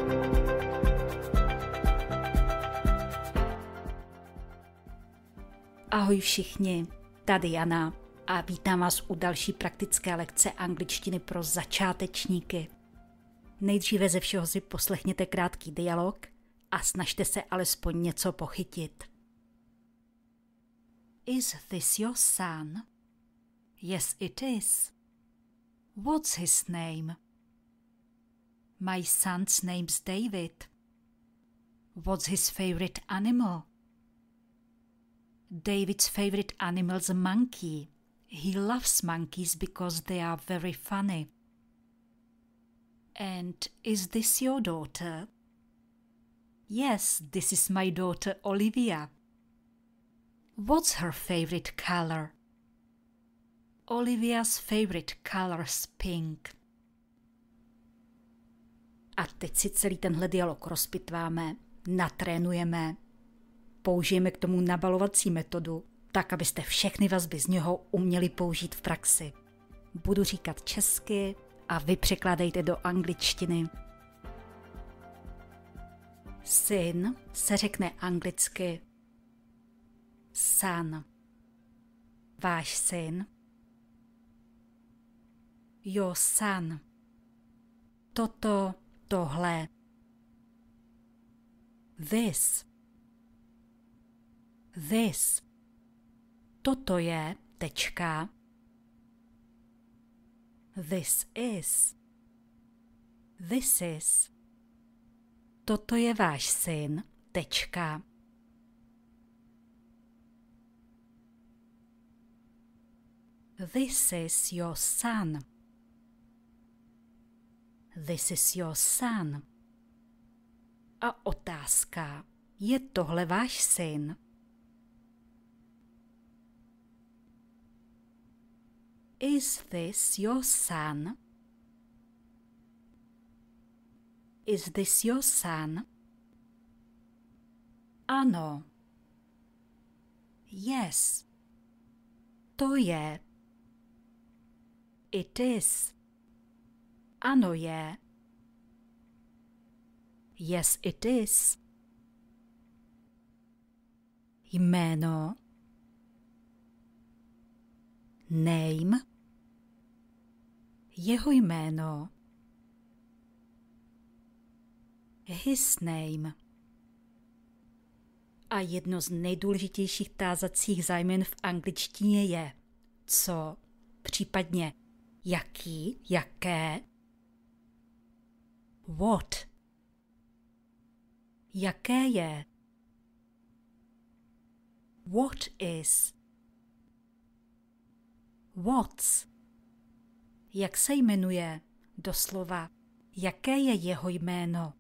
Ahoj všichni, tady Jana a vítám vás u další praktické lekce angličtiny pro začátečníky. Nejdříve ze všeho si poslechněte krátký dialog a snažte se alespoň něco pochytit. Is this your son? Yes, it is. What's his name? My son's name's David. What's his favorite animal? David's favorite animal's a monkey. He loves monkeys because they are very funny. And is this your daughter? Yes, this is my daughter Olivia. What's her favorite color? Olivia's favorite color's pink. A teď si celý tenhle dialog rozpitváme, natrénujeme, použijeme k tomu nabalovací metodu, tak abyste všechny vazby z něho uměli použít v praxi. Budu říkat česky a vy překládejte do angličtiny. Syn se řekne anglicky son. Váš syn. Your son. Toto, tohle. This. This. Toto je tečka. This is. This is. Toto je váš syn, tečka. This is your son. This is your son. A otázka, je tohle váš syn? Is this your son? Is this your son? Ano. Yes. To je. It is. Ano je. Yes, it is. Jméno. Name. Jeho jméno. His name. A jedno z nejdůležitějších tázacích zájmen v angličtině je co, případně jaký, jaké. What. Jaké je. What is. What's. Jak se jmenuje, doslova, jaké je jeho jméno.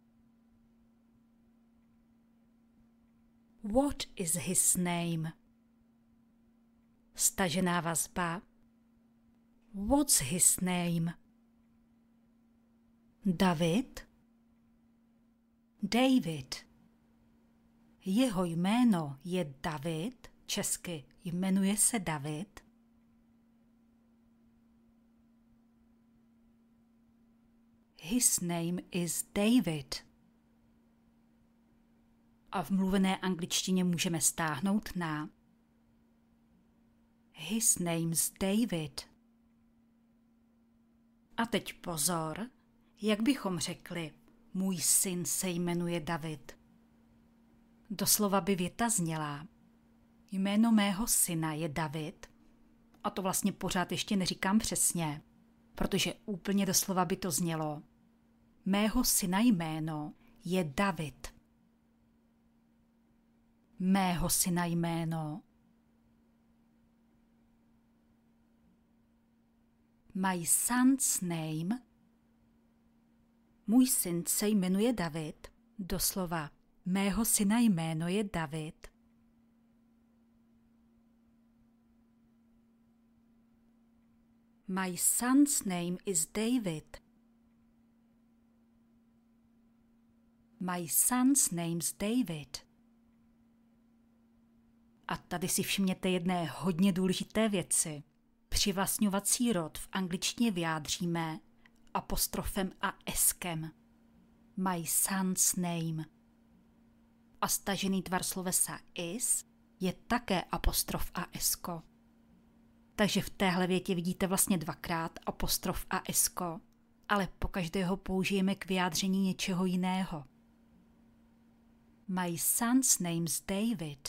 What is his name? Stažená vazba. What's his name? David. David. Jeho jméno je David, česky jmenuje se David. His name is David. A v mluvené angličtině můžeme stáhnout na His name's David. A teď pozor, jak bychom řekli, můj syn se jmenuje David. Doslova by věta zněla, jméno mého syna je David, a to vlastně pořád ještě neříkám přesně, protože úplně doslova by to znělo, mého syna jméno je David. Mého syna jméno. My son's name. Můj syn se jmenuje David, doslova mého syna jméno je David. My son's name is David. My son's name's David. A tady si všimněte jedné hodně důležité věci. Přivlastňovací rod v angličtině vyjádříme apostrofem a eskem. My son's name. A stažený tvar slovesa is je také apostrof a esko. Takže v téhle větě vidíte vlastně dvakrát apostrof a esko, ale pokaždé ho použijeme k vyjádření něčeho jiného. My son's name's David.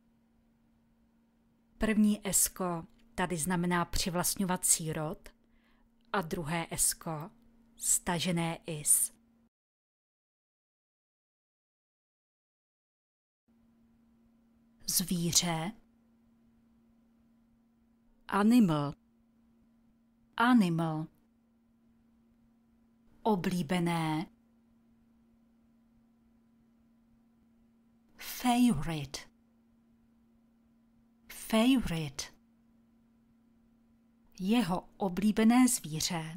První esko tady znamená přivlastňovací rod a druhé esko stažené is. Zvíře, animal, animal, oblíbené, favorite, favorite, jeho oblíbené zvíře,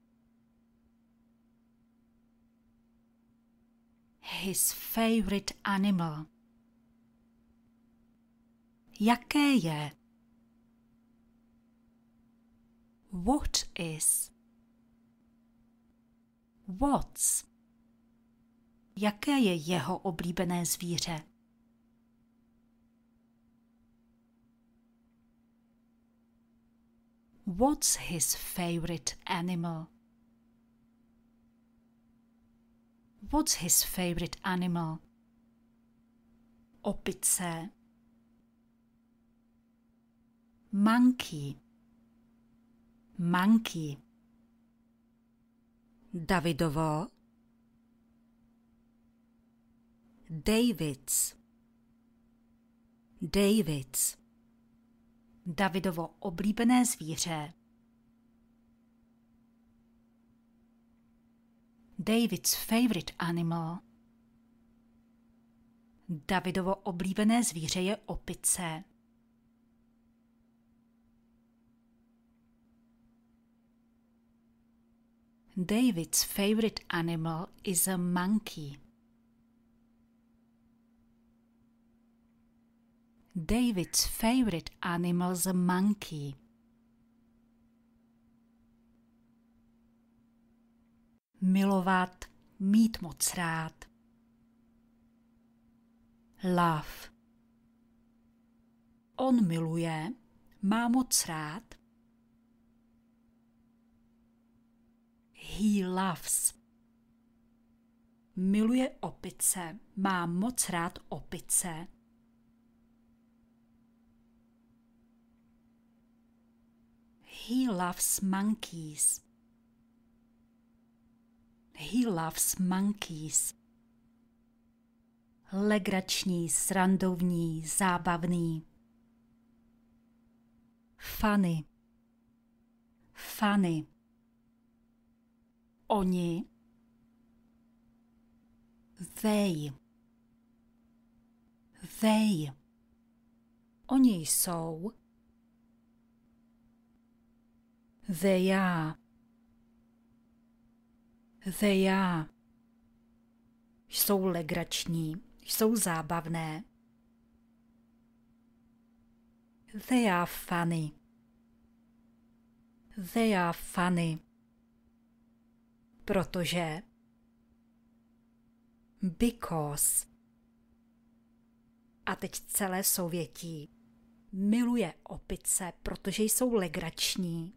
his favorite animal. Jaké je? What is? What's? Jaké je jeho oblíbené zvíře? What's his favorite animal? What's his favorite animal? Opice, monkey, monkey. Davidovo, David's, David's. Davidovo oblíbené zvíře, David's favorite animal. Davidovo oblíbené zvíře je opice. David's favorite animal is a monkey. David's favorite animal is a monkey. Milovat, mít moc rád. Love. On miluje, má moc rád. He loves. Miluje opice, má moc rád opice. He loves monkeys. He loves monkeys. Legrační, srandovní, zábavný. Funny. Funny. Oni. They. They. Oni jsou. They are. They are. Jsou legrační, jsou zábavné. They are funny. They are funny. Protože. Because. A teď celé souvětí. Miluje opice, protože jsou legrační.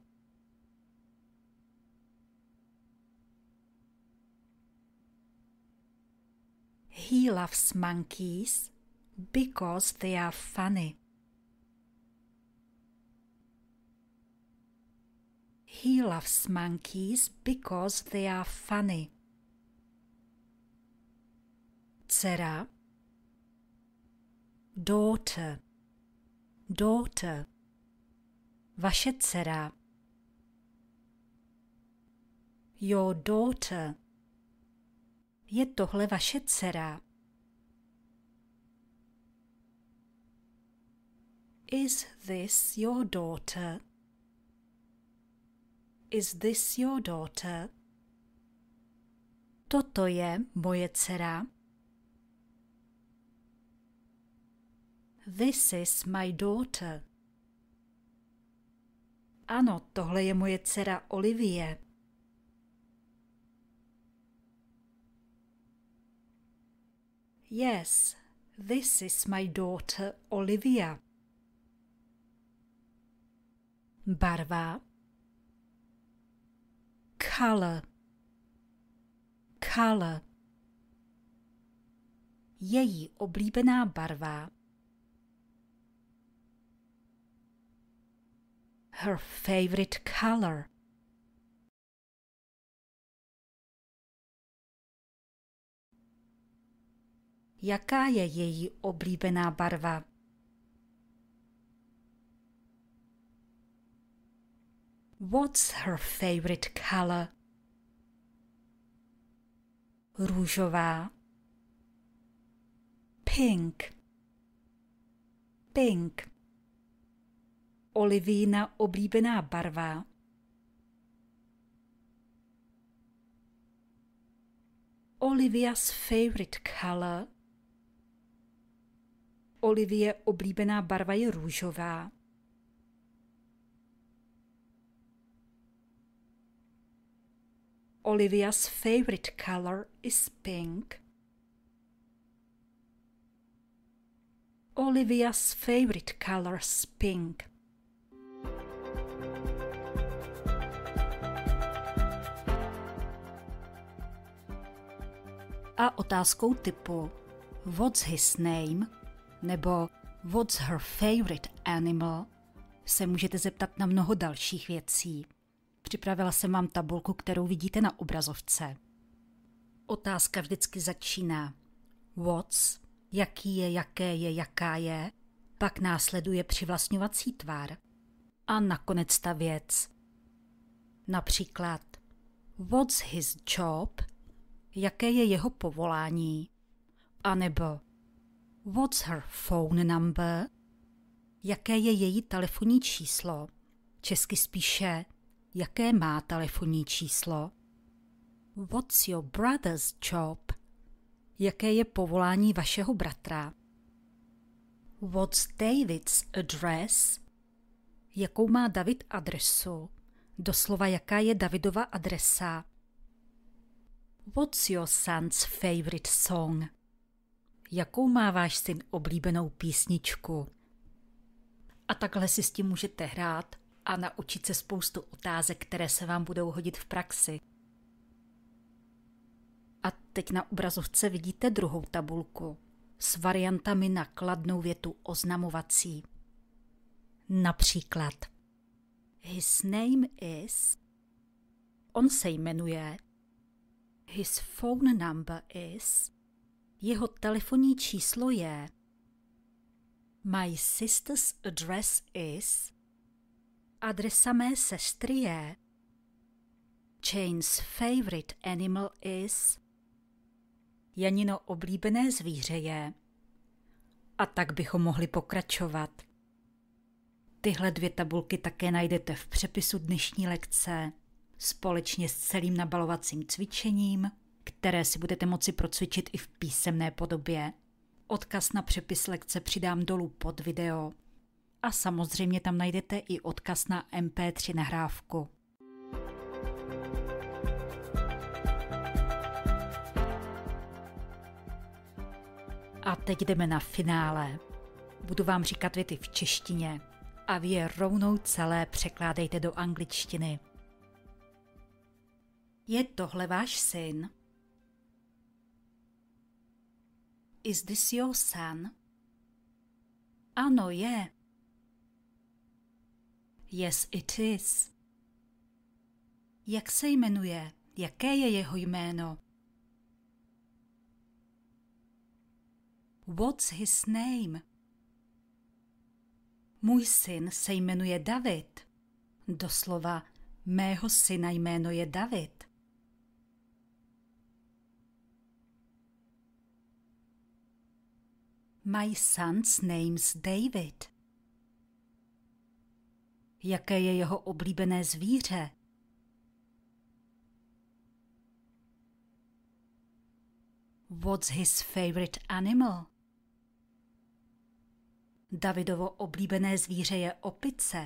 He loves monkeys because they are funny. He loves monkeys because they are funny. Dcera. Daughter. Daughter. Vaše dcera. Your daughter. Je tohle vaše dcera? Is this your daughter? Is this your daughter? Toto je moje dcera. This is my daughter. Ano, tohle je moje dcera Olivie. Yes, this is my daughter Olivia. Barva. Color. Color. Její oblíbená barva. Her favorite color. Jaká je její oblíbená barva? What's her favorite color? Růžová. Pink. Pink. Olivína oblíbená barva. Olivia's favorite color. Olivie oblíbená barva je růžová. Olivia's favorite color is pink. Olivia's favorite color is pink. A otázkou typu What's his name? Nebo What's her favorite animal? Se můžete zeptat na mnoho dalších věcí. Připravila jsem vám tabulku, kterou vidíte na obrazovce. Otázka vždycky začíná what's, jaký je, jaké je, jaká je, pak následuje přivlastňovací tvar a nakonec ta věc. Například what's his job, jaké je jeho povolání, anebo what's her phone number, jaké je její telefonní číslo, česky spíše jaké má telefonní číslo. What's your brother's job? Jaké je povolání vašeho bratra? What's David's address? Jakou má David adresu? Doslova jaká je Davidova adresa? What's your son's favorite song? Jakou má váš syn oblíbenou písničku? A takhle si s tím můžete hrát a naučit se spoustu otázek, které se vám budou hodit v praxi. A teď na obrazovce vidíte druhou tabulku s variantami na kladnou větu oznamovací. Například his name is, on se jmenuje, his phone number is, jeho telefonní číslo je, my sister's address is, adresa mé sestry je, Jane's favorite animal is, Janino oblíbené zvíře je. A tak bychom mohli pokračovat. Tyhle dvě tabulky také najdete v přepisu dnešní lekce společně s celým nabalovacím cvičením, které si budete moci procvičit i v písemné podobě. Odkaz na přepis lekce přidám dolů pod video. A samozřejmě tam najdete i odkaz na MP3 nahrávku. A teď jdeme na finále. Budu vám říkat věty v češtině a vy je rovnou celé překládejte do angličtiny. Je tohle váš syn? Is this your son? Ano, je. Yes, it is. Jak se jmenuje? Jaké je jeho jméno? What's his name? Můj syn se jmenuje David. Doslova, mého syna jméno je David. My son's name's David. Jaké je jeho oblíbené zvíře? What's his favorite animal? Davidovo oblíbené zvíře je opice.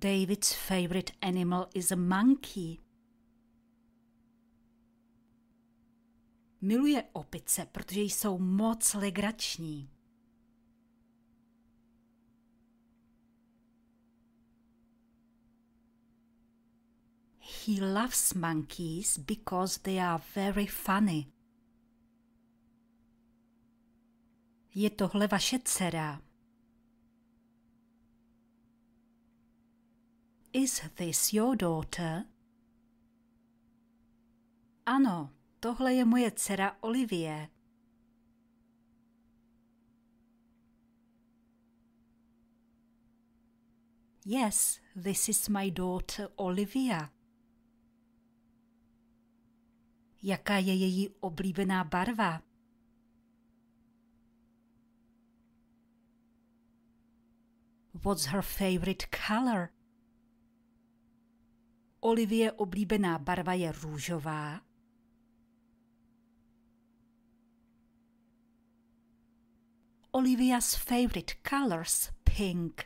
David's favorite animal is a monkey. Miluje opice, protože jsou moc legrační. He loves monkeys because they are very funny. Je tohle vaše dcera? Is this your daughter? Ano, tohle je moje dcera Olivie. Yes, this is my daughter Olivia. Jaká je její oblíbená barva? What's her favorite color? Olivie oblíbená barva je růžová. Olivia's favorite color's pink.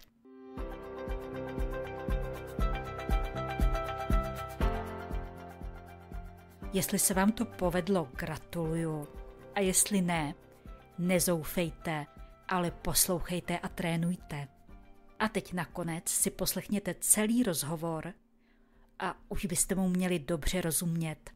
Jestli se vám to povedlo, gratuluju. A jestli ne, nezoufejte, ale poslouchejte a trénujte. A teď nakonec si poslechněte celý rozhovor a už byste mu měli dobře rozumět.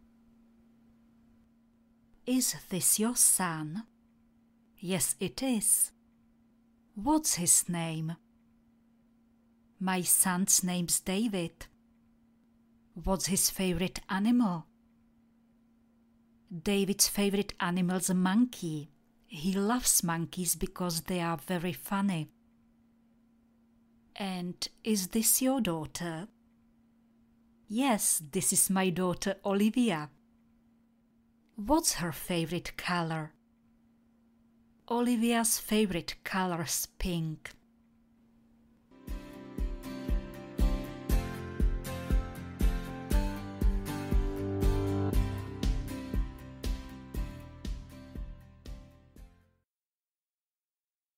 Is this your son? Yes, it is. What's his name? My son's name's David. What's his favorite animal? David's favorite animal's a monkey. He loves monkeys because they are very funny. And is this your daughter? Yes, this is my daughter Olivia. What's her favorite color? Olivia's favorite color's pink.